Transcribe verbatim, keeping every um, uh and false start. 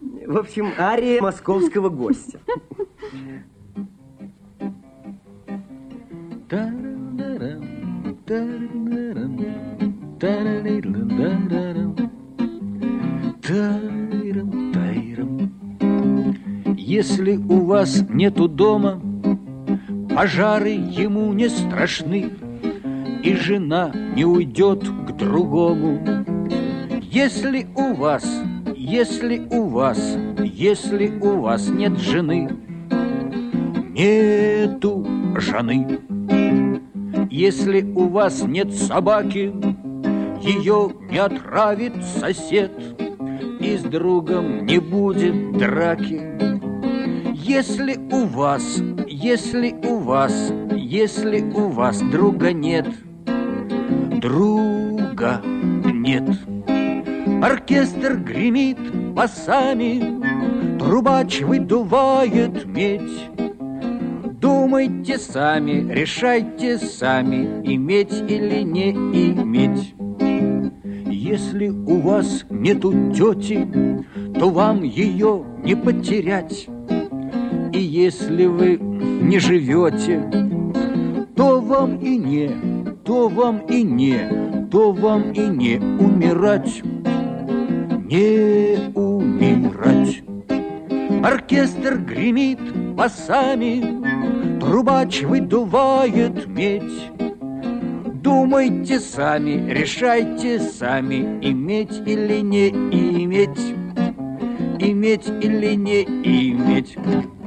В общем, ария московского гостя. Если у вас нету дома, пожары ему не страшны, и жена не уйдет к другому. Если у вас, если у вас, если у вас нет жены, нету жены. Если у вас нет собаки, ее не отравит сосед, и с другом не будет драки. Если у вас, если у вас, если у вас друга нет, друга нет. Оркестр гремит басами, трубач выдувает медь. Думайте сами, решайте сами, иметь или не иметь. Если у вас нету тети, то вам ее не потерять. И если вы не живете, то вам и не, то вам и не, то вам и не умирать. Не умирать. Оркестр гремит басами, трубач выдувает медь. Думайте сами, решайте сами, иметь или не иметь, иметь или не иметь.